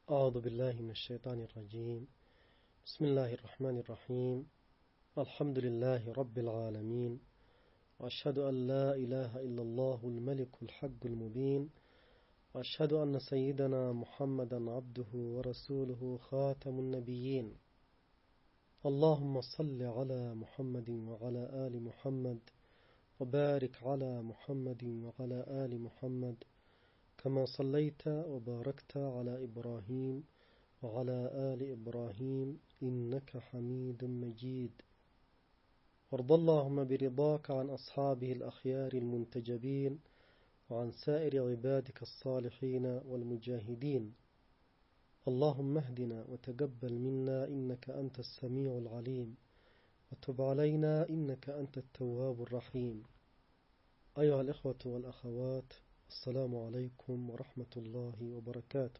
أعوذ بالله من الشيطان الرجيم. بسم الله الرحمن الرحيم. الحمد لله رب العالمين، وأشهد أن لا إله إلا الله الملك الحق المبين، وأشهد أن سيدنا محمدا عبده ورسوله خاتم النبيين. اللهم صل على محمد وعلى آل محمد، وبارك على محمد وعلى آل محمد كما صليت وباركت على إبراهيم وعلى آل إبراهيم إنك حميد مجيد. وارض اللهم برضاك عن أصحابه الأخيار المنتجبين، وعن سائر عبادك الصالحين والمجاهدين. اللهم اهدنا وتقبل منا إنك أنت السميع العليم، وتب علينا إنك أنت التواب الرحيم. أيها الإخوة والأخوات، السلام عليكم ورحمة الله وبركاته.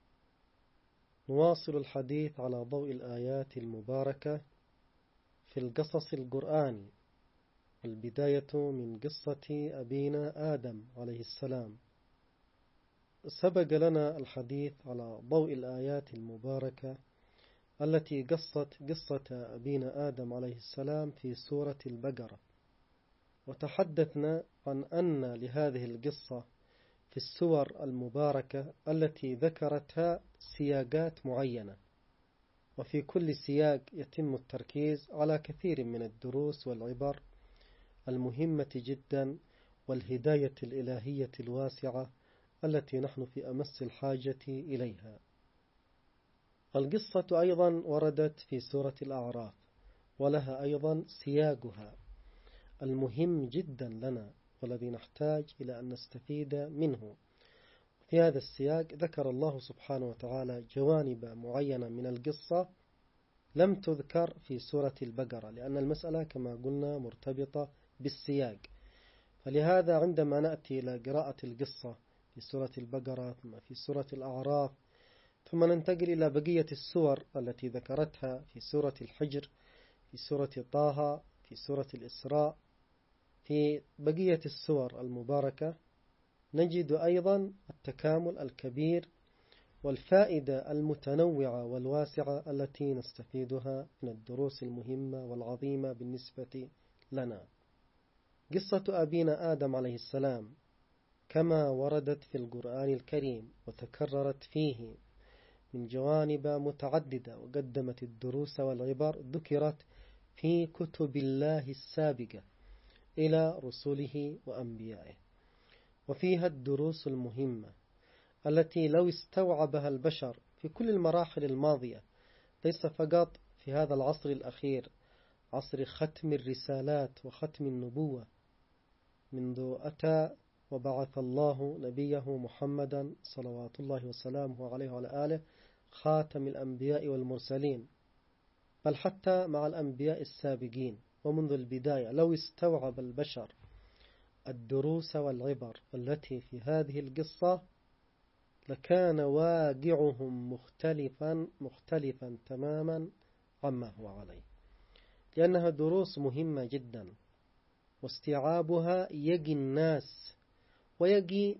نواصل الحديث على ضوء الآيات المباركة في القصص القرآني، البداية من قصة أبينا آدم عليه السلام. سبق لنا الحديث على ضوء الآيات المباركة التي قصت قصة أبينا آدم عليه السلام في سورة البقرة، وتحدثنا عن أن لهذه القصة في السور المباركة التي ذكرتها سياقات معينة، وفي كل سياق يتم التركيز على كثير من الدروس والعبر المهمة جدا، والهداية الإلهية الواسعة التي نحن في أمس الحاجة إليها. القصة أيضا وردت في سورة الأعراف، ولها أيضا سياقها المهم جدا لنا والذي نحتاج إلى أن نستفيد منه. في هذا السياق ذكر الله سبحانه وتعالى جوانب معينة من القصة لم تذكر في سورة البقرة، لأن المسألة كما قلنا مرتبطة بالسياق. فلهذا عندما نأتي إلى قراءة القصة في سورة البقرة ثم في سورة الأعراف، ثم ننتقل إلى بقية السور التي ذكرتها في سورة الحجر، في سورة طه، في سورة الإسراء، في بقية السور المباركة، نجد أيضا التكامل الكبير والفائدة المتنوعة والواسعة التي نستفيدها من الدروس المهمة والعظيمة بالنسبة لنا. قصة أبينا آدم عليه السلام كما وردت في القرآن الكريم وتكررت فيه من جوانب متعددة، وقدمت الدروس والعبر ذكرت في كتب الله السابقة إلى رسله وأنبيائه، وفيها الدروس المهمة التي لو استوعبها البشر في كل المراحل الماضية، ليس فقط في هذا العصر الأخير، عصر ختم الرسالات وختم النبوة، منذ أتى وبعث الله نبيه محمدا صلوات الله وسلامه عليه وعلى آله خاتم الأنبياء والمرسلين، بل حتى مع الأنبياء السابقين ومنذ البداية، لو استوعب البشر الدروس والعبر التي في هذه القصة لكان واقعهم مختلفا تماما عما هو عليه، لأنها دروس مهمة جدا، واستيعابها يجي الناس ويجي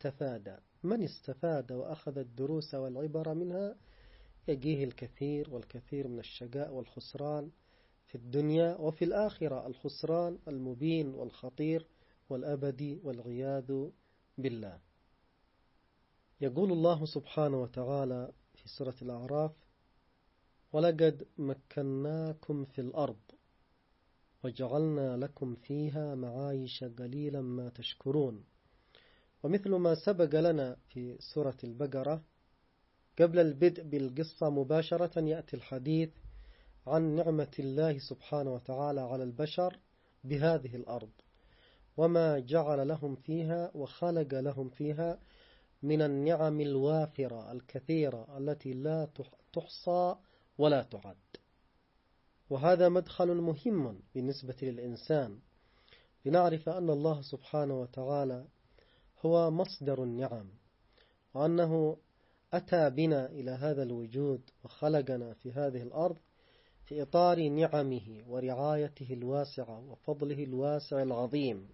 من استفاد وأخذ الدروس والعبر منها، يجيه الكثير والكثير من الشقاء والخسران في الدنيا وفي الآخرة، الخسران المبين والخطير والأبدي والعياذ بالله. يقول الله سبحانه وتعالى في سورة الأعراف: ولقد مكناكم في الأرض وجعلنا لكم فيها معايش قليلا ما تشكرون. ومثل ما سبق لنا في سورة البقرة، قبل البدء بالقصة مباشرة يأتي الحديث عن نعمة الله سبحانه وتعالى على البشر بهذه الأرض، وما جعل لهم فيها وخلق لهم فيها من النعم الوافرة الكثيرة التي لا تحصى ولا تعد. وهذا مدخل مهم بالنسبة للإنسان، لنعرف أن الله سبحانه وتعالى هو مصدر النعم، وأنه أتى بنا إلى هذا الوجود وخلقنا في هذه الأرض في إطار نعمه ورعايته الواسعة وفضله الواسع العظيم،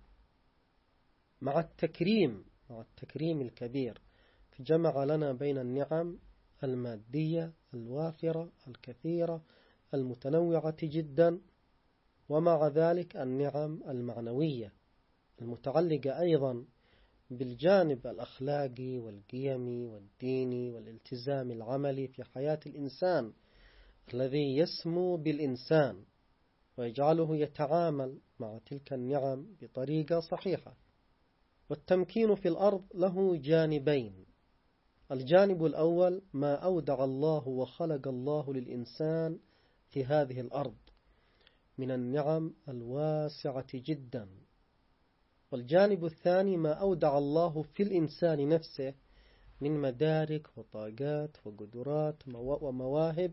مع التكريم الكبير، فجمع لنا بين النعم المادية الوافرة الكثيرة المتنوعة جدا، ومع ذلك النعم المعنوية المتعلقة أيضا بالجانب الأخلاقي والقيمي والديني والالتزام العملي في حياة الإنسان الذي يسمو بالإنسان ويجعله يتعامل مع تلك النعم بطريقة صحيحة. والتمكين في الأرض له جانبين: الجانب الأول ما أودع الله وخلق الله للإنسان في هذه الأرض من النعم الواسعة جدا، والجانب الثاني ما أودع الله في الإنسان نفسه من مدارك وطاقات وقدرات ومواهب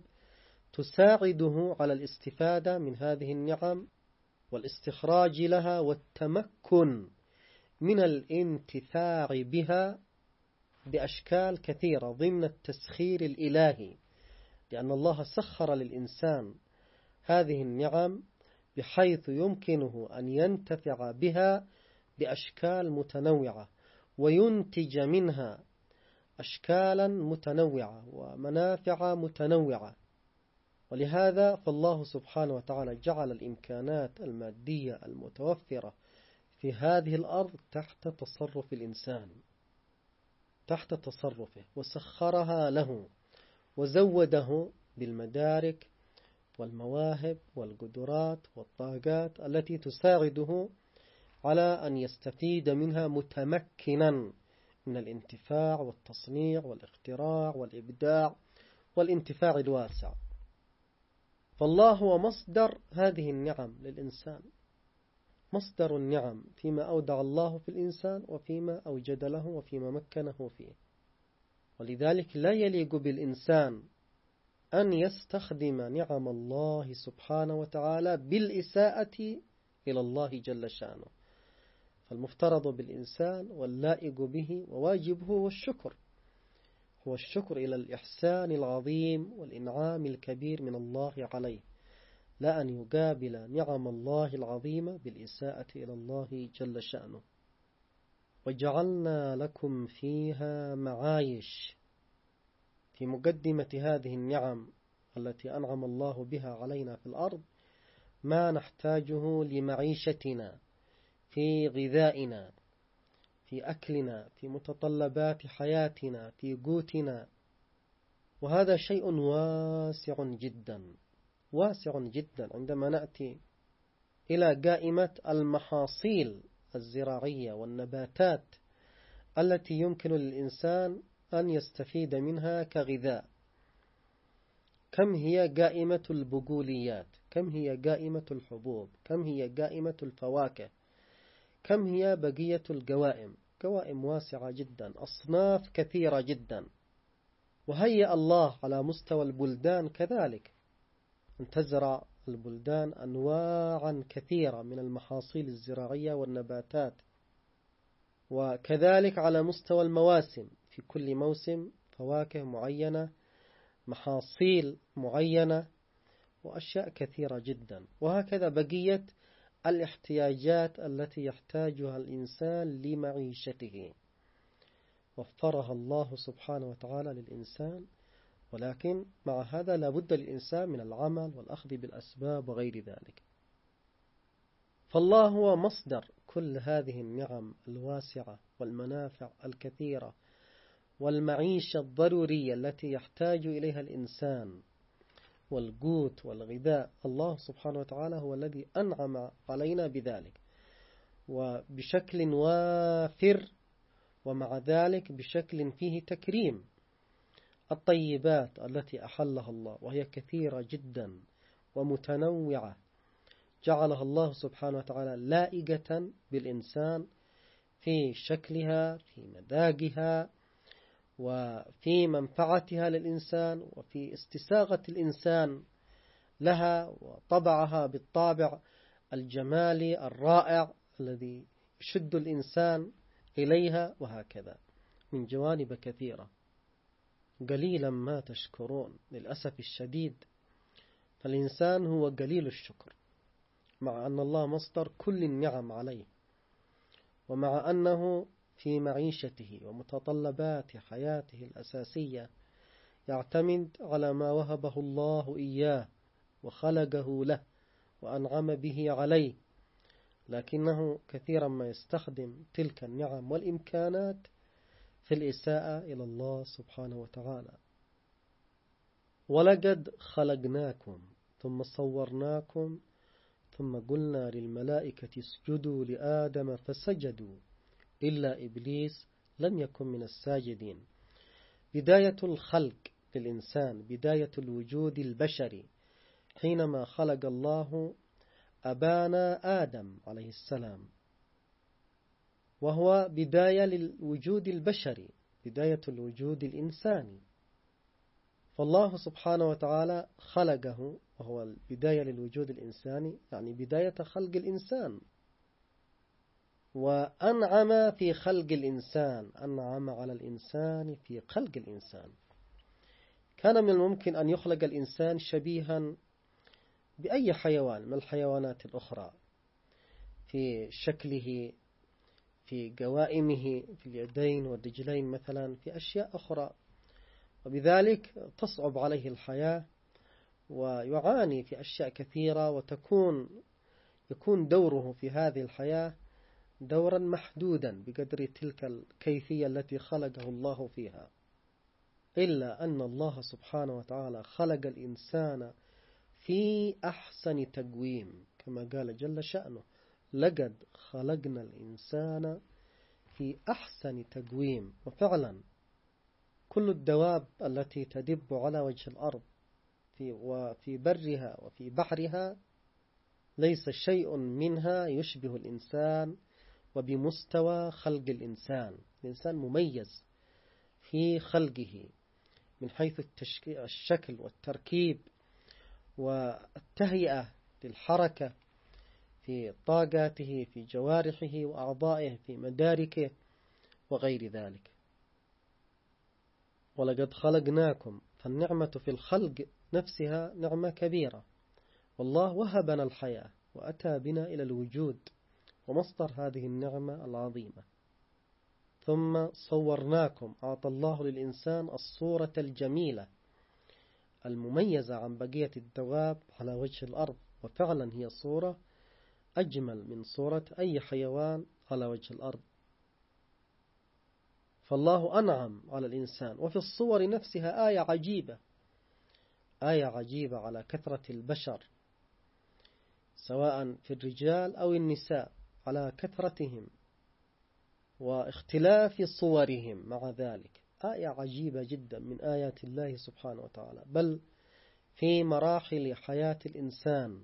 تساعده على الاستفادة من هذه النعم والاستخراج لها والتمكن من الانتفاع بها بأشكال كثيرة ضمن التسخير الإلهي، لأن الله سخر للإنسان هذه النعم بحيث يمكنه أن ينتفع بها بأشكال متنوعة وينتج منها أشكالا متنوعة ومنافع متنوعة. ولهذا فالله سبحانه وتعالى جعل الإمكانات المادية المتوفرة في هذه الأرض تحت تصرف الإنسان، تحت تصرفه، وسخرها له وزوده بالمدارك والمواهب والقدرات والطاقات التي تساعده على أن يستفيد منها متمكنا من الانتفاع والتصنيع والاختراع والإبداع والانتفاع الواسع. فالله هو مصدر هذه النعم للإنسان، مصدر النعم فيما أودع الله في الإنسان وفيما أوجد له وفيما مكنه فيه. ولذلك لا يليق بالإنسان أن يستخدم نعم الله سبحانه وتعالى بالإساءة إلى الله جل شأنه، فالمفترض بالإنسان واللائق به وواجبه والشكر، هو الشكر إلى الإحسان العظيم والإنعام الكبير من الله عليه، لا أن يقابل نعم الله العظيمة بالإساءة إلى الله جل شأنه. وجعلنا لكم فيها معايش، في مقدمة هذه النعم التي أنعم الله بها علينا في الأرض ما نحتاجه لمعيشتنا، في غذائنا، في أكلنا، في متطلبات حياتنا، في قوتنا. وهذا شيء واسع جدا، واسع جدا. عندما نأتي إلى قائمة المحاصيل الزراعية والنباتات التي يمكن للإنسان أن يستفيد منها كغذاء، كم هي قائمة البقوليات، كم هي قائمة الحبوب، كم هي قائمة الفواكه، كم هي بقية القوائم، قوائم واسعة جدا، أصناف كثيرة جدا. وهيأ الله على مستوى البلدان كذلك أن تزرع البلدان أنواعا كثيرة من المحاصيل الزراعية والنباتات، وكذلك على مستوى المواسم، في كل موسم فواكه معينة، محاصيل معينة، وأشياء كثيرة جدا. وهكذا بقية الاحتياجات التي يحتاجها الإنسان لمعيشته وفرها الله سبحانه وتعالى للإنسان. ولكن مع هذا لا بد للإنسان من العمل والأخذ بالأسباب وغير ذلك. فالله هو مصدر كل هذه النعم الواسعة والمنافع الكثيرة والمعيشة الضرورية التي يحتاج إليها الإنسان والقوت والغذاء. الله سبحانه وتعالى هو الذي أنعم علينا بذلك وبشكل وافر، ومع ذلك بشكل فيه تكريم. الطيبات التي أحلها الله وهي كثيرة جدا ومتنوعة جعلها الله سبحانه وتعالى لائقة بالإنسان في شكلها، في مذاقها، وفي منفعتها للإنسان، وفي استساغة الإنسان لها وطبعها بالطابع الجمالي الرائع الذي يشد الإنسان إليها، وهكذا من جوانب كثيرة. قليلا ما تشكرون، للأسف الشديد فالإنسان هو قليل الشكر، مع أن الله مصدر كل النعم عليه، ومع أنه في معيشته ومتطلبات حياته الأساسية يعتمد على ما وهبه الله إياه وخلقه له وأنعم به عليه، لكنه كثيرا ما يستخدم تلك النعم والإمكانات في الإساءة إلى الله سبحانه وتعالى. ولقد خلقناكم ثم صورناكم ثم قلنا للملائكة اسجدوا لآدم فسجدوا إلا إبليس لم يكن من الساجدين. بداية الخلق للإنسان، بداية الوجود البشري، حينما خلق الله أبانا آدم عليه السلام، وهو بداية للوجود البشري، بداية الوجود الإنساني. فالله سبحانه وتعالى خلقه، وهو البداية للوجود الإنساني، يعني بداية خلق الإنسان، وأنعم في خلق الإنسان، أنعم على الإنسان في خلق الإنسان. كان من الممكن أن يخلق الإنسان شبيها بأي حيوان من الحيوانات الأخرى، في شكله، في قوائمه، في اليدين والرجلين مثلا، في أشياء أخرى، وبذلك تصعب عليه الحياة ويعاني في أشياء كثيرة، يكون دوره في هذه الحياة دورا محدودا بقدر تلك الكيفية التي خلقه الله فيها. إلا أن الله سبحانه وتعالى خلق الإنسان في أحسن تقويم، كما قال جل شأنه: لقد خلقنا الإنسان في أحسن تقويم. وفعلا كل الدواب التي تدب على وجه الأرض وفي برها وفي بحرها ليس شيء منها يشبه الإنسان وبمستوى خلق الإنسان. الإنسان مميز في خلقه من حيث الشكل والتركيب والتهيئة للحركة، في طاقاته، في جوارحه وأعضائه، في مداركه وغير ذلك. ولقد خلقناكم، فالنعمة في الخلق نفسها نعمة كبيرة، والله وهبنا الحياة وأتى بنا إلى الوجود، ومصدر هذه النعمة العظيمة. ثم صورناكم، أعطى الله للإنسان الصورة الجميلة المميزة عن بقية الدواب على وجه الأرض، وفعلا هي صورة أجمل من صورة أي حيوان على وجه الأرض. فالله أنعم على الإنسان. وفي الصور نفسها آية عجيبة، آية عجيبة على كثرة البشر، سواء في الرجال أو النساء، على كثرتهم واختلاف صورهم. مع ذلك آية عجيبة جدا من آيات الله سبحانه وتعالى. بل في مراحل حياة الإنسان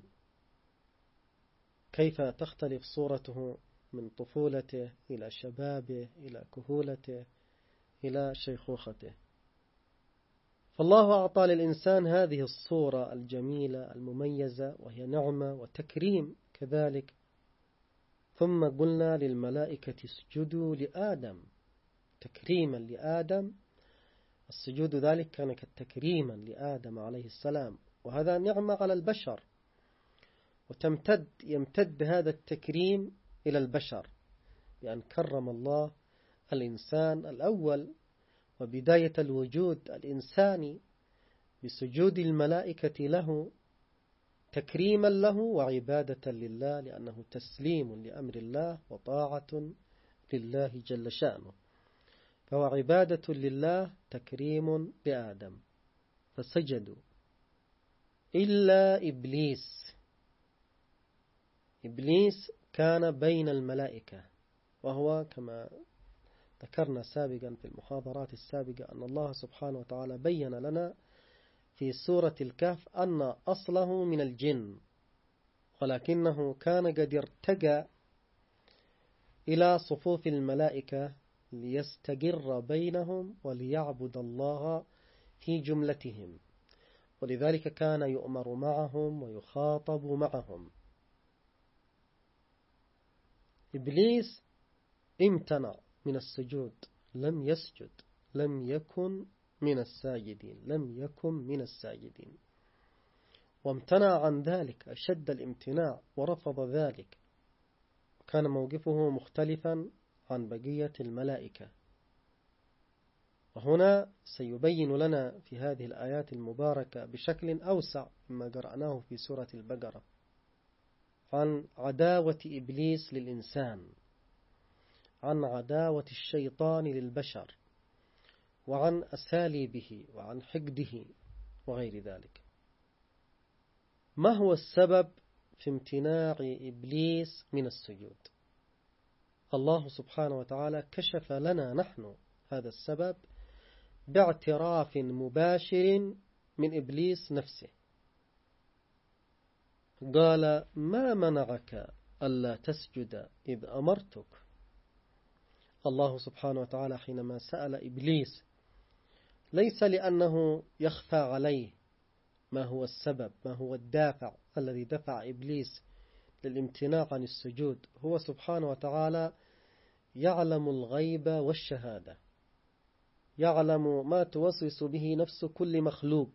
كيف تختلف صورته من طفولته إلى شبابه إلى كهولته إلى شيخوخته. فالله أعطى للإنسان هذه الصورة الجميلة المميزة، وهي نعمة وتكريم كذلك. ثم قلنا للملائكة اسجدوا لآدم، تكريما لآدم. السجود ذلك كان تكريما لآدم عليه السلام، وهذا نعمة على البشر، يمتد هذا التكريم إلى البشر، بأن كرم الله الإنسان الأول وبداية الوجود الإنساني بسجود الملائكة له، تكريما له وعبادة لله، لأنه تسليم لأمر الله وطاعة لله جل شأنه. فهو عبادة لله، تكريم لآدم، فسجدوا إلا إبليس. إبليس كان بين الملائكة، وهو كما ذكرنا سابقا في المحاضرات السابقة أن الله سبحانه وتعالى بين لنا في سورة الكهف أن أصله من الجن، ولكنه كان قد ارتقى إلى صفوف الملائكة ليستقر بينهم وليعبد الله في جملتهم، ولذلك كان يؤمر معهم ويخاطب معهم. إبليس امتنع من السجود، لم يسجد، لم يكن من الساجدين، لم يكن من الساجدين، وامتنع عن ذلك أشد الامتناع ورفض ذلك، كان موقفه مختلفا عن بقية الملائكة. وهنا سيبين لنا في هذه الآيات المباركة بشكل أوسع مما قرأناه في سورة البقرة عن عداوة إبليس للإنسان، عن عداوة الشيطان للبشر، وعن أساليبه وعن حقده وغير ذلك. ما هو السبب في امتناع إبليس من السجود؟ الله سبحانه وتعالى كشف لنا نحن هذا السبب باعتراف مباشر من إبليس نفسه. قال: ما منعك ألا تسجد إذ أمرتك. الله سبحانه وتعالى حينما سأل إبليس ليس لأنه يخفى عليه ما هو السبب، ما هو الدافع الذي دفع إبليس للامتناع عن السجود. هو سبحانه وتعالى يعلم الغيب والشهادة، يعلم ما توسوس به نفس كل مخلوق،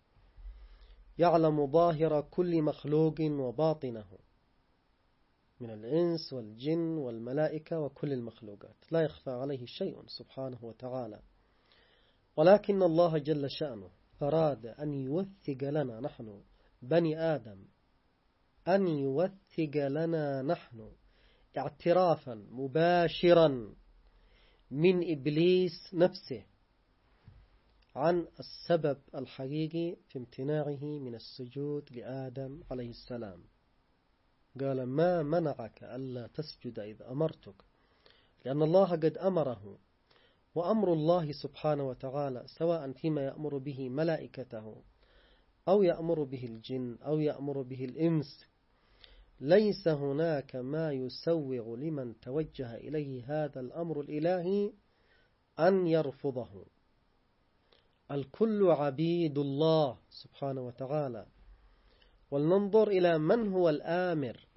يعلم ظاهر كل مخلوق وباطنه من الإنس والجن والملائكة وكل المخلوقات، لا يخفى عليه شيء سبحانه وتعالى. ولكن الله جل شأنه أراد أن يوثق لنا نحن بني آدم، أن يوثق لنا نحن اعترافا مباشرا من إبليس نفسه عن السبب الحقيقي في امتناعه من السجود لآدم عليه السلام. قال: ما منعك ألا تسجد إذ أمرتك، لأن الله قد أمره، وأمر الله سبحانه وتعالى سواء فيما يأمر به ملائكته أو يأمر به الجن أو يأمر به الإنس، ليس هناك ما يسوغ لمن توجه إليه هذا الأمر الإلهي أن يرفضه. الكل عبيد الله سبحانه وتعالى. ولننظر إلى من هو الآمر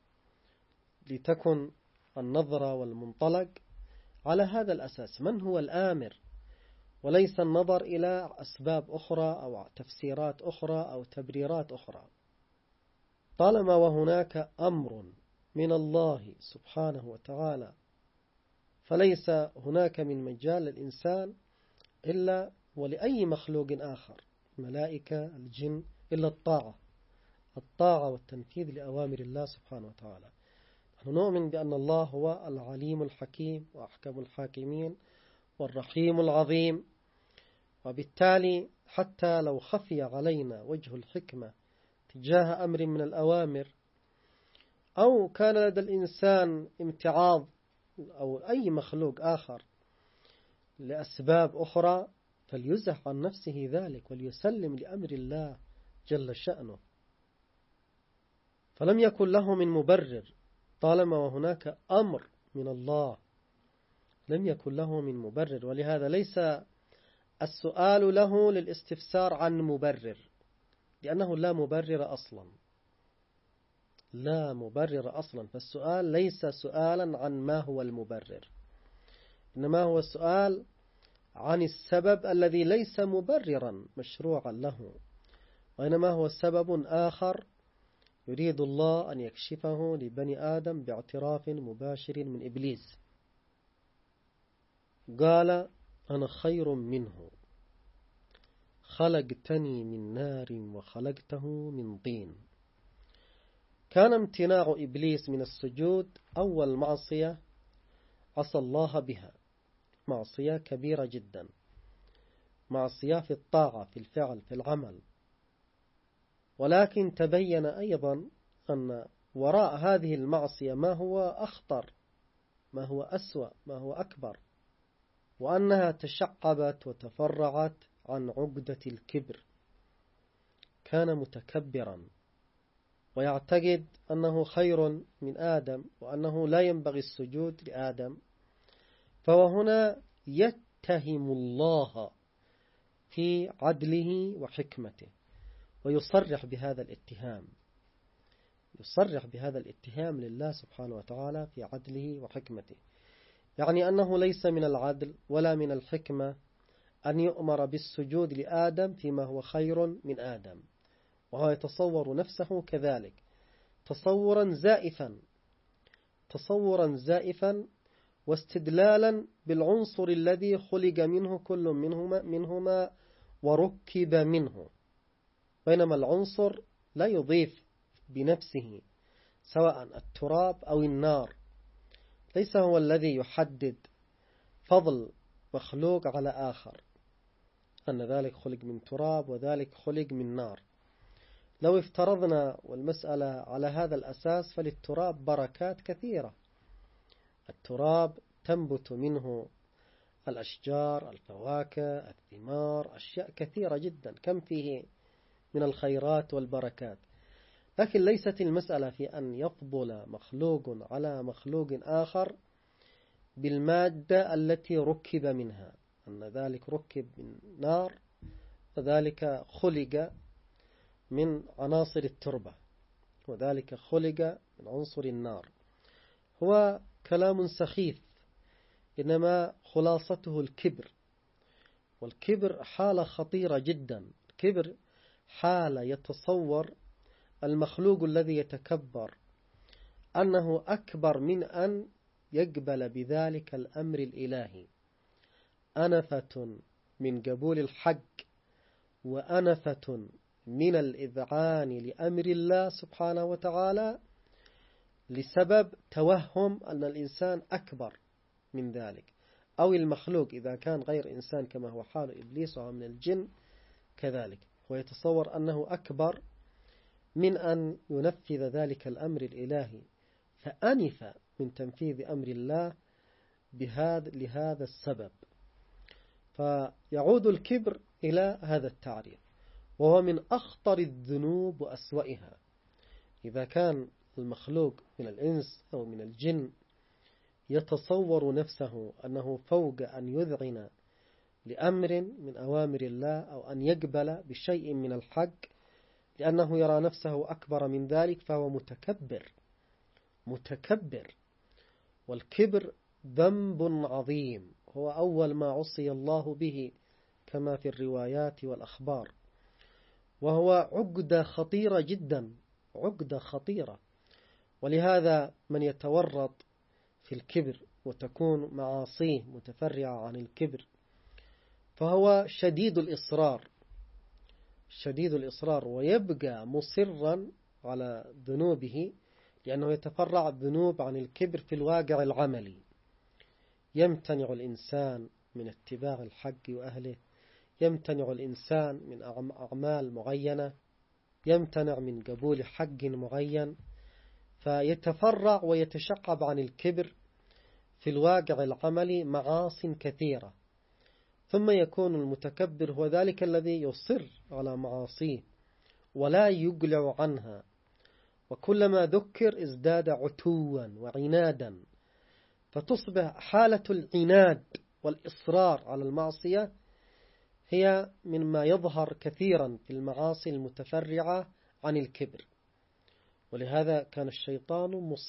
لتكن النظرة والمنطلق على هذا الأساس، من هو الآمر، وليس النظر إلى أسباب أخرى أو تفسيرات أخرى أو تبريرات أخرى. طالما وهناك أمر من الله سبحانه وتعالى فليس هناك من مجال للإنسان إلا ولأي مخلوق آخر، ملائكة الجن، إلا الطاعة والتنفيذ لأوامر الله سبحانه وتعالى. نحن نؤمن بأن الله هو العليم الحكيم وأحكم الحاكمين والرحيم العظيم، وبالتالي حتى لو خفي علينا وجه الحكمة تجاه أمر من الأوامر، أو كان لدى الإنسان امتعاض أو أي مخلوق آخر لأسباب أخرى، فليزح عن نفسه ذلك وليسلم لأمر الله جل شأنه. فلم يكن له من مبرر، طالما وهناك أمر من الله لم يكن له من مبرر. ولهذا ليس السؤال له للاستفسار عن مبرر، لأنه لا مبرر أصلا، لا مبرر أصلا. فالسؤال ليس سؤالا عن ما هو المبرر، إنما هو السؤال عن السبب الذي ليس مبررا مشروعا له، وإنما هو سبب آخر يريد الله أن يكشفه لبني آدم باعتراف مباشر من إبليس. قال: أنا خير منه خلقتني من نار وخلقته من طين. كان امتناع إبليس من السجود أول معصية عصى الله بها، معصية كبيرة جدا، معصية في الطاعة، في الفعل، في العمل. ولكن تبين أيضا أن وراء هذه المعصية ما هو أخطر، ما هو أسوأ، ما هو أكبر، وأنها تشعبت وتفرعت عن عقدة الكبر. كان متكبرا ويعتقد أنه خير من آدم وأنه لا ينبغي السجود لآدم، فهنا يتهم الله في عدله وحكمته، ويصرح بهذا الاتهام، يصرح بهذا الاتهام لله سبحانه وتعالى في عدله وحكمته. يعني أنه ليس من العدل ولا من الحكمة أن يؤمر بالسجود لآدم فيما هو خير من آدم، وهو يتصور نفسه كذلك تصورا زائفا، تصورا زائفا، واستدلالا بالعنصر الذي خلق منه كل منهما وركب منه، بينما العنصر لا يضيف بنفسه، سواء التراب أو النار، ليس هو الذي يحدد فضل مخلوق على آخر، أن ذلك خلق من تراب وذلك خلق من نار. لو افترضنا والمسألة على هذا الأساس فللتراب بركات كثيرة. التراب تنبت منه الأشجار، الفواكه، الثمار، أشياء كثيرة جدا، كم فيه من الخيرات والبركات. لكن ليست المسألة في أن يفضل مخلوق على مخلوق آخر بالمادة التي ركب منها، أن ذلك ركب من نار وذلك خلق من عناصر التربة وذلك خلق من عنصر النار. هو كلام سخيف، إنما خلاصته الكبر، والكبر حالة خطيرة جدا. الكبر حالة يتصور المخلوق الذي يتكبر أنه أكبر من أن يقبل بذلك الأمر الإلهي، أنفة من قبول الحق وأنفة من الإذعان لأمر الله سبحانه وتعالى، لسبب توهم أن الإنسان أكبر من ذلك، أو المخلوق إذا كان غير إنسان كما هو حال إبليس وهو من الجن كذلك، هو يتصور أنه أكبر من أن ينفذ ذلك الأمر الإلهي، فأنف من تنفيذ أمر الله لهذا السبب. فيعود الكبر إلى هذا التعريف، وهو من أخطر الذنوب وأسوأها. إذا كان المخلوق من الإنس أو من الجن يتصور نفسه أنه فوق أن يذعن لأمر من أوامر الله أو أن يقبل بشيء من الحق لأنه يرى نفسه أكبر من ذلك، فهو متكبر. والكبر ذنب عظيم، هو أول ما عصي الله به كما في الروايات والأخبار، وهو عقدة خطيرة جدا، عقدة خطيرة. ولهذا من يتورط في الكبر وتكون معاصيه متفرعة عن الكبر فهو شديد الإصرار ويبقى مصرا على ذنوبه، لأنه يتفرع الذنوب عن الكبر في الواقع العملي. يمتنع الإنسان من اتباع الحق وأهله، يمتنع الإنسان من أعمال معينة، يمتنع من قبول حق معين، فيتفرع ويتشعب عن الكبر في الواقع العملي معاصٍ كثيرة. ثم يكون المتكبر هو ذلك الذي يصر على معاصيه ولا يقلع عنها، وكلما ذكر ازداد عتوا وعنادا، فتصبح حالة العناد والإصرار على المعصية هي مما يظهر كثيرا في المعاصي المتفرعة عن الكبر. ولهذا كان الشيطان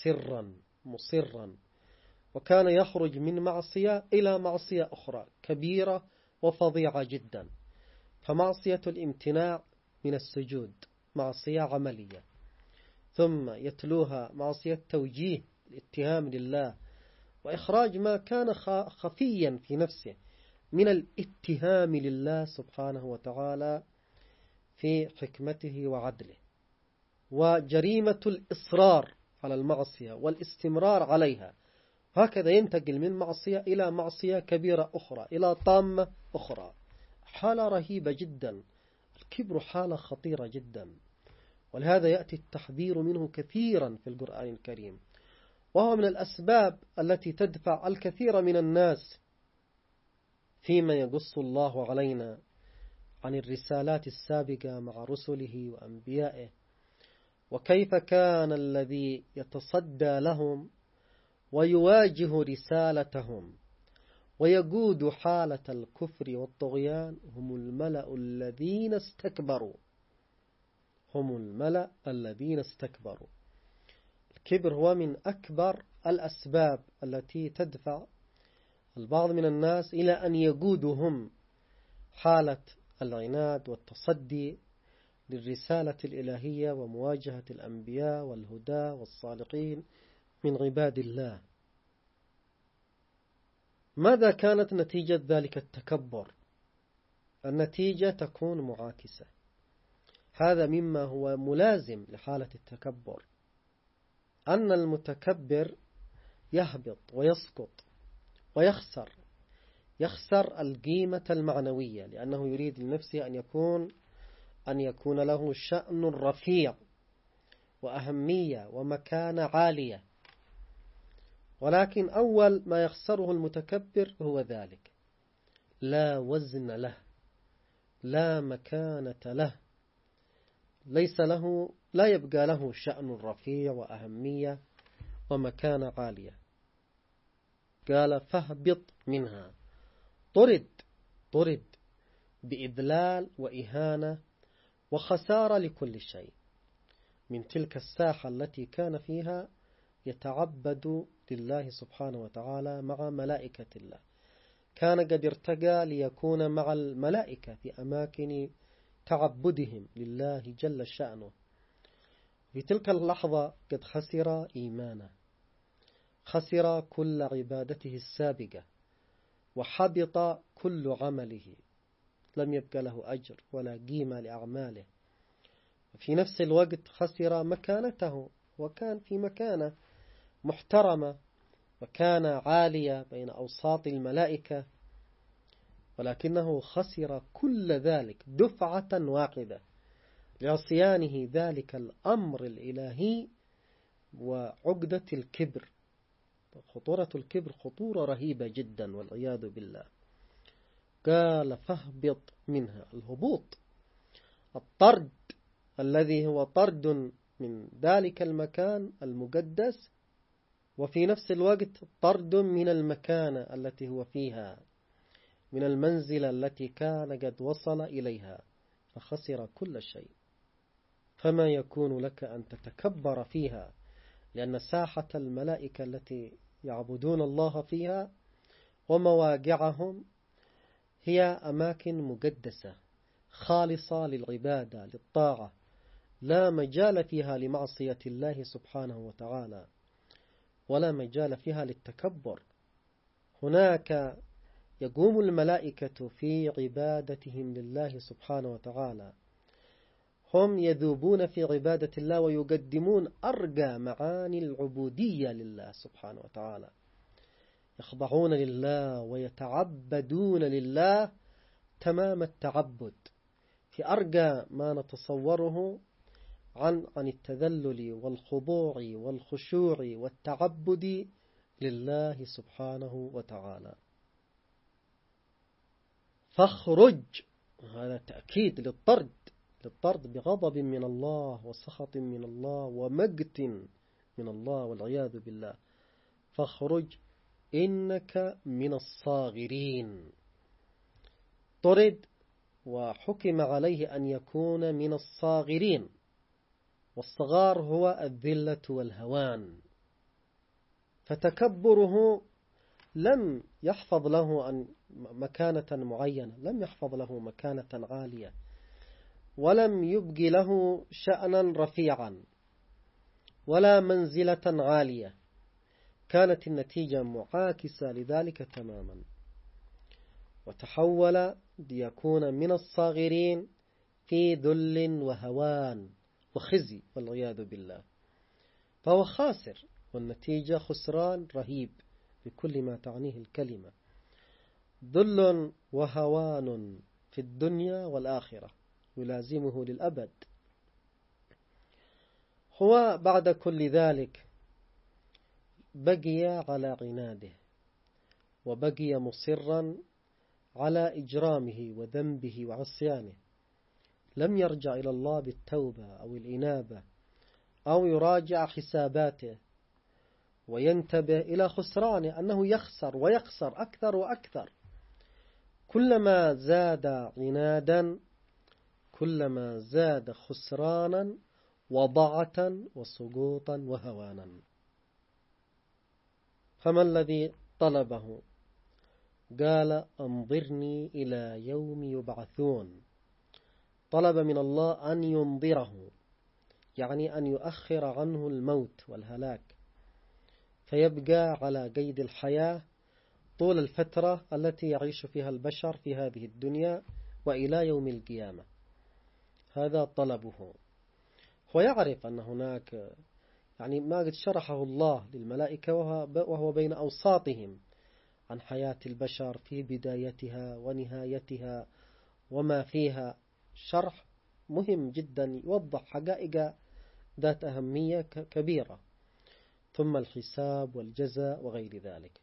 مصرا وكان يخرج من معصية إلى معصية أخرى كبيرة وفظيعة جدا. فمعصية الامتناع من السجود معصية عملية، ثم يتلوها معصية توجيه الاتهام لله وإخراج ما كان خفيا في نفسه من الاتهام لله سبحانه وتعالى في حكمته وعدله، وجريمة الإصرار على المعصية والاستمرار عليها. هكذا ينتقل من معصية إلى معصية كبيرة أخرى، إلى طامة أخرى. حالة رهيبة جدا، الكبر حالة خطيرة جدا، ولهذا يأتي التحذير منه كثيرا في القرآن الكريم، وهو من الأسباب التي تدفع الكثير من الناس فيما يقص الله علينا عن الرسالات السابقة مع رسله وأنبيائه، وكيف كان الذي يتصدى لهم ويواجه رسالتهم ويقود حالة الكفر والطغيان هم الملأ الذين استكبروا. الكبر هو من أكبر الأسباب التي تدفع البعض من الناس إلى أن يقودهم حالة العناد والتصدي للرسالة الإلهية ومواجهة الأنبياء والهدى والصالحين من عباد الله. ماذا كانت نتيجة ذلك التكبر؟ النتيجة تكون معاكسة. هذا مما هو ملازم لحالة التكبر، أن المتكبر يهبط ويسقط ويخسر القيمة المعنوية، لأنه يريد لنفسه أن يكون له شأن رفيع وأهمية ومكانة عالية. ولكن أول ما يخسره المتكبر هو ذلك، لا وزن له، لا مكانة له، لا يبقى له شأن رفيع وأهمية ومكانة عالية. قال فاهبط منها، طرد بإذلال وإهانة وخسارة لكل شيء من تلك الساحة التي كان فيها يتعبد لله سبحانه وتعالى مع ملائكة الله. كان قد ارتقى ليكون مع الملائكة في أماكن تعبدهم لله جل شأنه. في تلك اللحظة قد خسر إيمانه، خسر كل عبادته السابقة، وحبط كل عمله، لم يبقى له أجر ولا قيمة لأعماله. في نفس الوقت خسر مكانته، وكان في مكانة محترمة وكان عالية بين أوساط الملائكة، ولكنه خسر كل ذلك دفعة واحدة لعصيانه ذلك الأمر الإلهي وعقدة الكبر. خطورة الكبر خطورة رهيبة جدا والعياذ بالله. قال فاهبط منها، الهبوط، الطرد الذي هو طرد من ذلك المكان المقدس، وفي نفس الوقت طرد من المكانة التي هو فيها، من المنزلة التي كان قد وصل إليها، فخسر كل شيء. فما يكون لك أن تتكبر فيها، لأن ساحة الملائكة التي يعبدون الله فيها ومواقعهم هي أماكن مقدسة خالصة للعبادة للطاعة، لا مجال فيها لمعصية الله سبحانه وتعالى، ولا مجال فيها للتكبر. هناك يقوم الملائكة في عبادتهم لله سبحانه وتعالى، هم يذوبون في عبادة الله ويقدمون أرقى معاني العبودية لله سبحانه وتعالى، يخضعون لله ويتعبدون لله تمام التعبد في أرقى ما نتصوره عن التذلل والخضوع والخشوع والتعبد لله سبحانه وتعالى. فاخرج، هذا تأكيد للطرد بغضب من الله وسخط من الله ومقت من الله والعياذ بالله. فاخرج إنك من الصاغرين، طرد وحكم عليه أن يكون من الصاغرين، والصغار هو الذلة والهوان. فتكبره لم يحفظ له مكانة معينة، لم يحفظ له مكانة عالية، ولم يبقي له شأنا رفيعا ولا منزلة عالية. كانت النتيجة معاكسة لذلك تماما، وتحول ليكون من الصاغرين في ذل وهوان وخزي والعياذ بالله. فهو خاسر، والنتيجة خسران رهيب بكل ما تعنيه الكلمة، ذل وهوان في الدنيا والآخرة يلازمه للأبد. هو بعد كل ذلك بقي على عناده، وبقي مصرا على إجرامه وذنبه وعصيانه، لم يرجع إلى الله بالتوبة أو الإنابة أو يراجع حساباته وينتبه إلى خسرانه، أنه يخسر ويخسر أكثر وأكثر. كلما زاد عنادا كلما زاد خسرانا وضعة وسقوطا وهوانا. فما الذي طلبه؟ قال أنظرني إلى يوم يبعثون. طلب من الله أن ينظره، يعني أن يؤخر عنه الموت والهلاك، فيبقى على قيد الحياة طول الفترة التي يعيش فيها البشر في هذه الدنيا وإلى يوم القيامة. هذا طلبه. ويعرف أن هناك يعني ما قد شرحه الله للملائكة وهو بين أوساطهم عن حياة البشر في بدايتها ونهايتها وما فيها، شرح مهم جدا يوضح حقائق ذات أهمية كبيرة، ثم الحساب والجزاء وغير ذلك.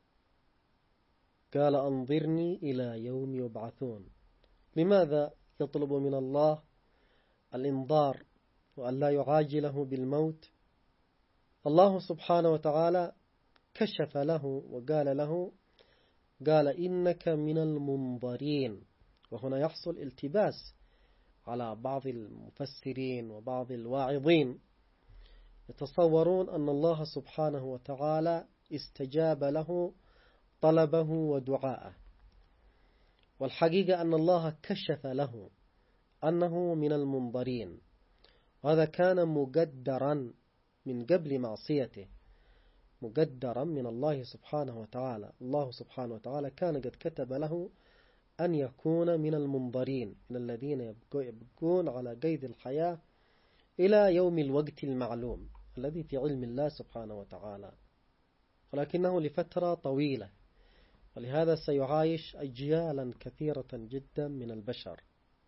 قال أنظرني إلى يوم يبعثون. لماذا يطلب من الله الإنظار وأن لا يعاجله بالموت؟ الله سبحانه وتعالى كشف له وقال له، قال إنك من المنظرين. وهنا يحصل التباس على بعض المفسرين وبعض الواعظين، يتصورون أن الله سبحانه وتعالى استجاب له طلبه ودعاءه، والحقيقة أن الله كشف له أنه من المنظرين، وهذا كان مقدرا من قبل معصيته، مقدرا من الله سبحانه وتعالى. الله سبحانه وتعالى كان قد كتب له أن يكون من المنظرين، من الذين يبقون على قيد الحياة إلى يوم الوقت المعلوم الذي في علم الله سبحانه وتعالى، ولكنه لفترة طويلة، ولهذا سيعايش أجيالا كثيرة جدا من البشر،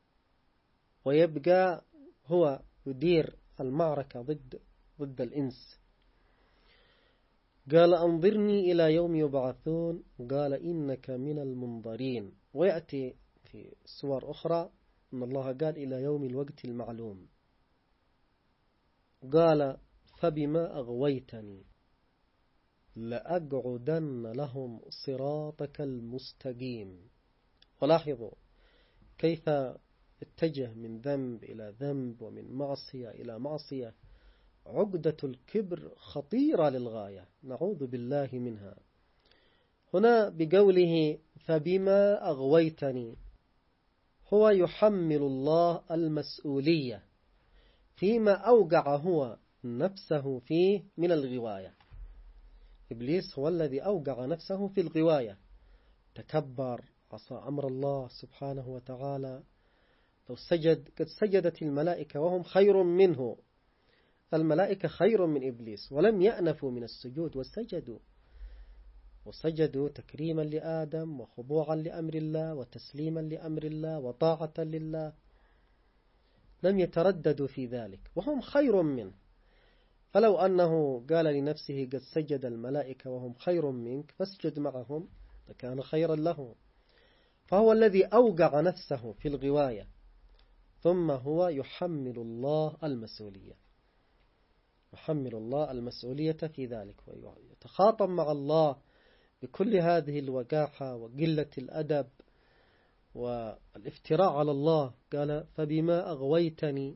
ويبقى هو يدير المعركة ضد الإنس. قال أنظرني إلى يوم يبعثون، قال إنك من المنظرين. ويأتي في سور أخرى أن الله قال إلى يوم الوقت المعلوم. قال فبما أغويتني لأقعدن لهم صراطك المستقيم. ولاحظوا كيف اتجه من ذنب إلى ذنب ومن معصية إلى معصية. عقدة الكبر خطيرة للغاية، نعوذ بالله منها. هنا بقوله فبما أغويتني، هو يحمل الله المسؤولية فيما أوقع هو نفسه فيه من الغواية. إبليس هو الذي أوقع نفسه في الغواية، تكبر، عصى أمر الله سبحانه وتعالى. لو سجد، قد سجدت الملائكة وهم خير منه، الملائكة خير من إبليس، ولم يأنفوا من السجود وسجدوا تكريما لآدم وخضوعا لأمر الله وتسليما لأمر الله وطاعة لله، لم يترددوا في ذلك وهم خير منه. فلو أنه قال لنفسه قد سجد الملائكة وهم خير منك فاسجد معهم لكان خيرا له. فهو الذي أوقع نفسه في الغواية، ثم هو يحمل الله المسؤولية، يحمل الله المسؤولية في ذلك، ويتخاطب مع الله بكل هذه الوقاحة وقلة الأدب والافتراء على الله. قال فبما أغويتني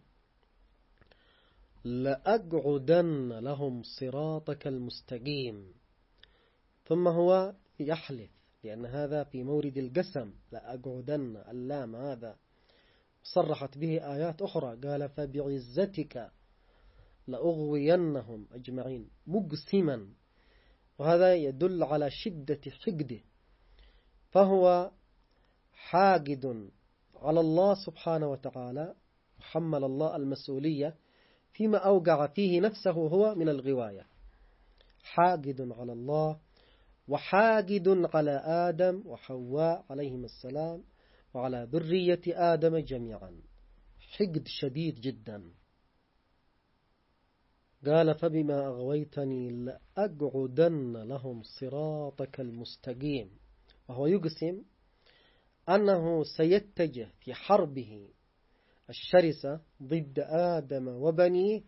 لأقعدن لهم صراطك المستقيم. ثم هو يحلف، لأن هذا في مورد القسم، لأقعدن، اللام هذا صرحت به آيات أخرى. قال فبعزتك لأغوينهم أجمعين، مقسما، وهذا يدل على شدة حقده. فهو حاقد على الله سبحانه وتعالى، وحمل الله المسؤولية فيما أوقع فيه نفسه هو من الغواية، حاقد على الله وحاقد على آدم وحواء عليهم السلام وعلى ذرية آدم جميعا، حقد شديد جدا. قال فبما أغويتني لأقعدن لهم صراطك المستقيم، وهو يقسم أنه سيتجه في حربه الشرسة ضد آدم وبنيه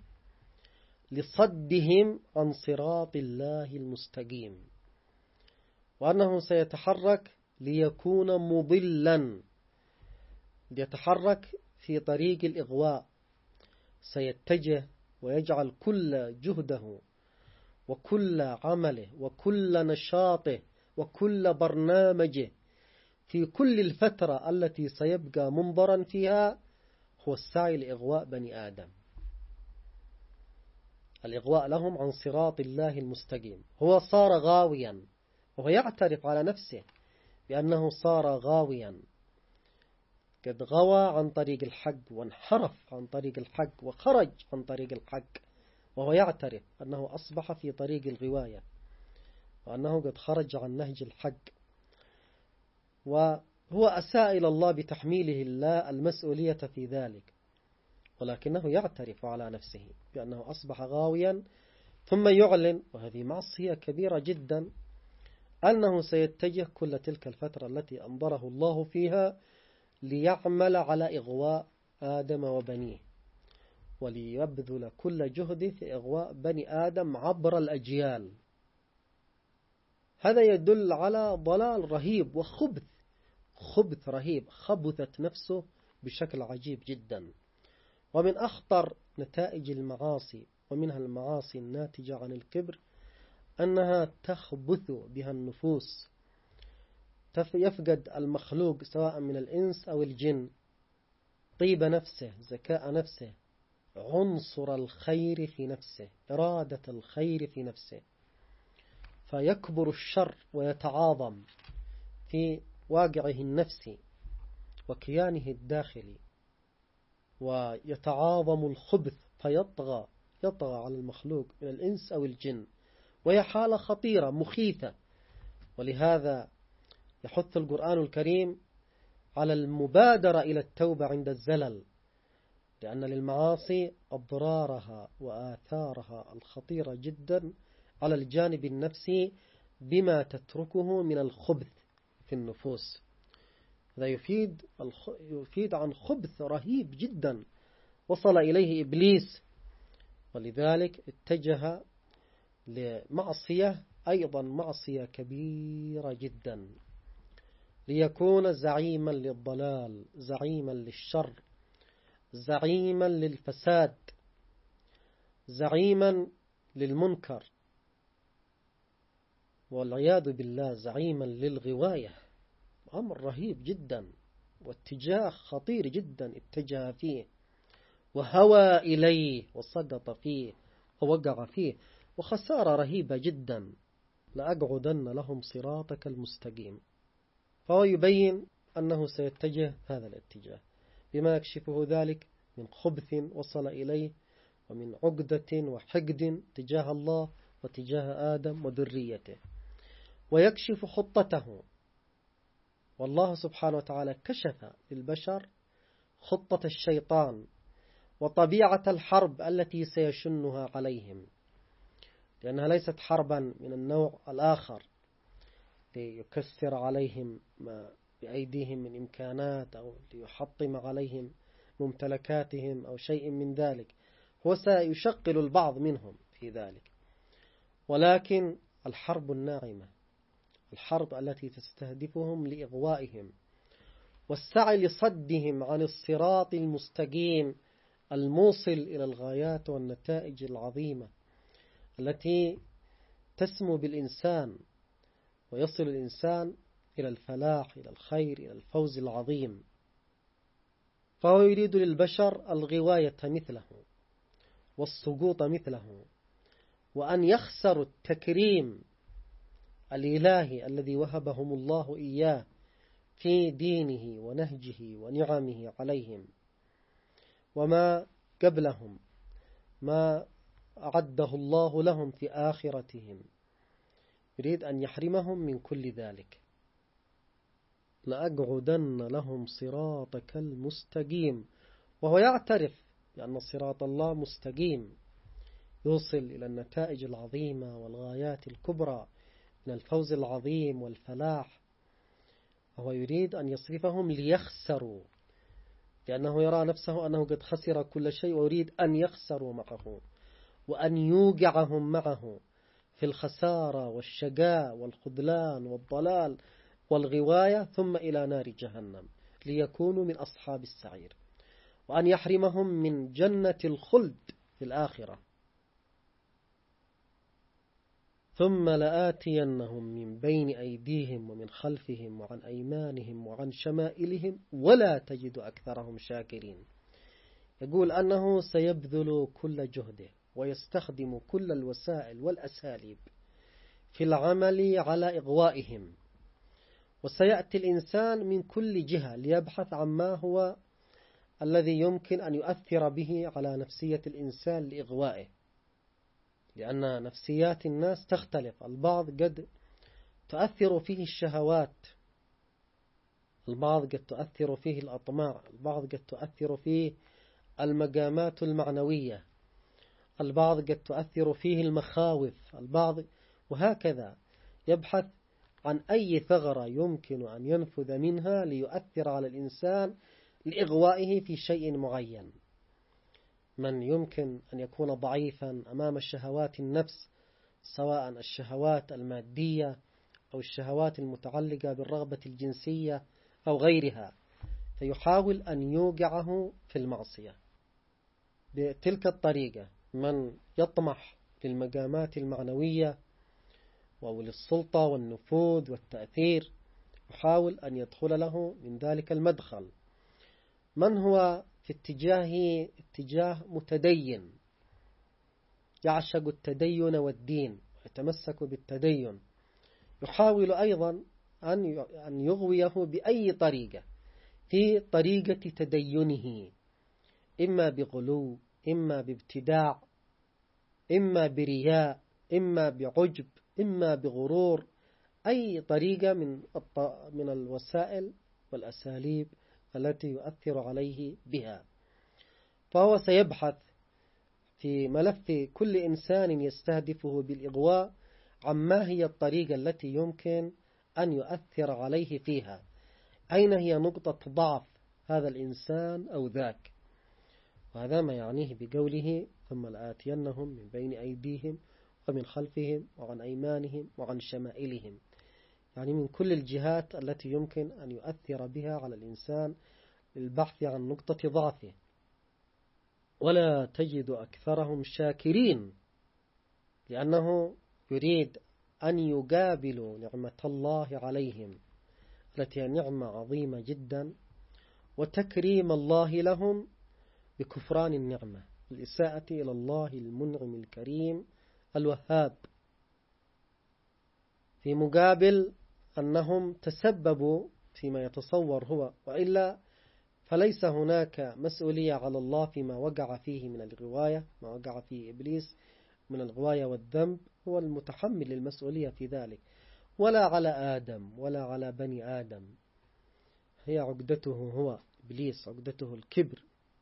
لصدهم عن صراط الله المستقيم، وأنه سيتحرك ليكون مضلا، ليتحرك في طريق الإغواء، سيتجه ويجعل كل جهده وكل عمله وكل نشاطه وكل برنامجه في كل الفترة التي سيبقى منظرا فيها هو السعي لإغواء بني آدم، الإغواء لهم عن صراط الله المستقيم. هو صار غاويا وهو يعترف على نفسه بأنه صار غاويا، قد غوى عن طريق الحق وانحرف عن طريق الحق وخرج عن طريق الحق، وهو يعترف أنه أصبح في طريق الغواية وأنه قد خرج عن نهج الحق، وهو أساء إلى الله بتحميله الله المسؤولية في ذلك، ولكنه يعترف على نفسه بأنه أصبح غاويا، ثم يعلن، وهذه معصية كبيرة جدا، أنه سيتجه كل تلك الفترة التي أنظره الله فيها ليعمل على إغواء آدم وبنيه، وليبذل كل جهده في إغواء بني آدم عبر الأجيال. هذا يدل على ضلال رهيب وخبث رهيب، خبثت نفسه بشكل عجيب جدا. ومن أخطر نتائج المعاصي، ومنها المعاصي الناتجة عن الكبر، أنها تخبث بها النفوس، يفقد المخلوق سواء من الإنس أو الجن طيب نفسه، ذكاء نفسه، عنصر الخير في نفسه، إرادة الخير في نفسه، فيكبر الشر ويتعاظم في واقعه النفسي وكيانه الداخلي، ويتعاظم الخبث فيطغى على المخلوق من الإنس أو الجن، وهي حالة خطيرة مخيفة. ولهذا يحث القرآن الكريم على المبادرة إلى التوبة عند الزلل، لأن للمعاصي أضرارها وآثارها الخطيرة جدا على الجانب النفسي بما تتركه من الخبث في النفوس. هذا يفيد عن خبث رهيب جدا وصل إليه إبليس، ولذلك اتجه لمعصية، أيضا معصية كبيرة جدا، ليكون زعيما للضلال، زعيما للشر، زعيما للفساد، زعيما للمنكر، والعياذ بالله زعيما للغواية. أمر رهيب جدا، واتجاه خطير جدا اتجه فيه، وهوى إليه وسقط فيه ووقع فيه، وخسارة رهيبة جدا. لأقعدن لهم صراطك المستقيم. فهو يبين أنه سيتجه هذا الاتجاه بما يكشفه ذلك من خبث وصل إليه، ومن عقدة وحقد تجاه الله وتجاه آدم وذريته، ويكشف خطته. والله سبحانه وتعالى كشف للبشر خطة الشيطان وطبيعة الحرب التي سيشنها عليهم، لأنها ليست حربا من النوع الآخر ليكسر عليهم ما بأيديهم من إمكانات أو ليحطم عليهم ممتلكاتهم أو شيء من ذلك، هو سيشقل البعض منهم في ذلك، ولكن الحرب الناعمة، الحرب التي تستهدفهم لإغوائهم والسعي لصدهم عن الصراط المستقيم الموصل إلى الغايات والنتائج العظيمة التي تسمو بالإنسان ويصل الإنسان إلى الفلاح، إلى الخير، إلى الفوز العظيم. فهو يريد للبشر الغواية مثله والسقوط مثله، وأن يخسروا التكريم الإلهي الذي وهبهم الله إياه في دينه ونهجه ونعمه عليهم، وما قبلهم ما أعده الله لهم في آخرتهم، يريد أن يحرمهم من كل ذلك. لأقعدن لهم صراطك المستقيم، وهو يعترف بأن صراط الله مستقيم يوصل إلى النتائج العظيمة والغايات الكبرى من الفوز العظيم والفلاح، وهو يريد أن يصرفهم ليخسروا، لأنه يرى نفسه أنه قد خسر كل شيء، ويريد أن يخسروا معه وأن يوقعهم معه في الخسارة والشقاء والخذلان والضلال والغواية، ثم إلى نار جهنم ليكونوا من أصحاب السعير، وأن يحرمهم من جنة الخلد في الآخرة. ثم لآتينهم من بين أيديهم ومن خلفهم وعن أيمانهم وعن شمائلهم ولا تجد أكثرهم شاكرين. يقول أنه سيبذل كل جهده ويستخدم كل الوسائل والأساليب في العمل على إغوائهم. وسيأتي الإنسان من كل جهة ليبحث عن ما هو الذي يمكن أن يؤثر به على نفسية الإنسان لإغوائه، لأن نفسيات الناس تختلف. البعض قد تؤثر فيه الشهوات، البعض قد تؤثر فيه الأطماع، البعض قد تؤثر فيه المقامات المعنوية، البعض قد تؤثر فيه المخاوف، البعض، وهكذا يبحث عن أي ثغرة يمكن أن ينفذ منها ليؤثر على الإنسان لإغوائه في شيء معين. من يمكن أن يكون ضعيفا أمام الشهوات النفس، سواء الشهوات المادية أو الشهوات المتعلقة بالرغبة الجنسية أو غيرها، فيحاول أن يوقعه في المعصية بتلك الطريقة. من يطمح في المقامات المعنوية وللسلطة والنفوذ والتأثير يحاول أن يدخل له من ذلك المدخل. من هو في اتجاه متدين، يعشق التدين والدين ويتمسك بالتدين، يحاول أيضا أن يغويه بأي طريقة في طريقة تدينه، إما بغلو، إما بابتداع، إما برياء، إما بعجب، إما بغرور، أي طريقة من الوسائل والأساليب التي يؤثر عليه بها. فهو سيبحث في ملف كل إنسان يستهدفه بالإغواء عن ما هي الطريقة التي يمكن أن يؤثر عليه فيها، أين هي نقطة ضعف هذا الإنسان أو ذاك. وهذا ما يعنيه بقوله ثم لآتينهم من بين أيديهم ومن خلفهم وعن أيمانهم وعن شمائلهم، يعني من كل الجهات التي يمكن أن يؤثر بها على الإنسان للبحث عن نقطة ضعفه. ولا تجد أكثرهم شاكرين، لأنه يريد أن يقابلوا نعمة الله عليهم التي هي نعمة عظيمة جدا، وتكريم الله لهم بكفران النعمة، الإساءة إلى الله المنعم الكريم الوهاب، في مقابل أنهم تسببوا فيما يتصور هو، وإلا فليس هناك مسؤولية على الله فيما وقع فيه من الغواية، ما وقع فيه إبليس من الغواية والذنب، هو المتحمل المسؤولية في ذلك، ولا على آدم ولا على بني آدم، هي عقدته هو إبليس، عقدته الكبر.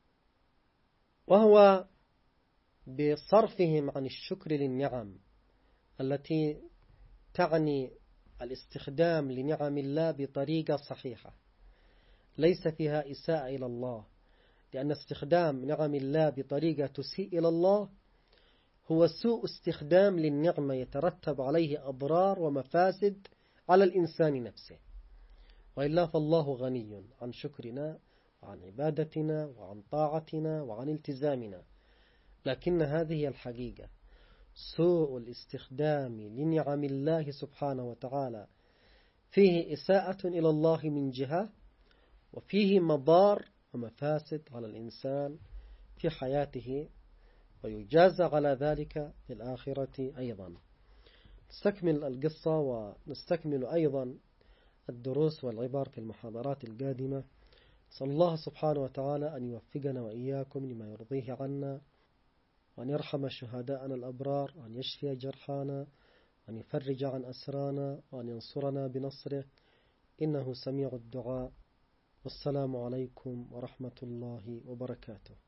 وهو بصرفهم عن الشكر للنعم التي تعني الاستخدام لنعم الله بطريقة صحيحة ليس فيها إساءة إلى الله، لأن استخدام نعم الله بطريقة تسيء إلى الله هو سوء استخدام للنعمة يترتب عليه أضرار ومفاسد على الإنسان نفسه. وإلا فالله غني عن شكرنا وعن عبادتنا وعن طاعتنا وعن التزامنا، لكن هذه هي الحقيقة، سوء الاستخدام لنعم الله سبحانه وتعالى فيه إساءة إلى الله من جهة، وفيه مضار ومفاسد على الإنسان في حياته، ويجازى على ذلك في الآخرة أيضا. نستكمل القصة ونستكمل أيضا الدروس والعبر في المحاضرات القادمة. صلى الله سبحانه وتعالى أن يوفقنا وإياكم لما يرضيه عنا، وأن يرحم شهداءنا الأبرار، وأن يشفي جرحانا، وأن يفرج عن أسرانا، وأن ينصرنا بنصره، إنه سميع الدعاء. والسلام عليكم ورحمة الله وبركاته.